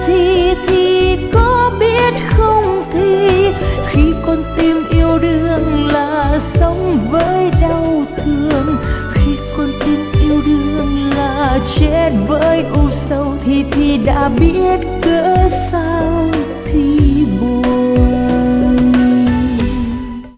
thì có biết không thì khi con tim yêu đương là sống với đau thương, khi con tim yêu đương là chết với u sầu thì đã biết cớ sao.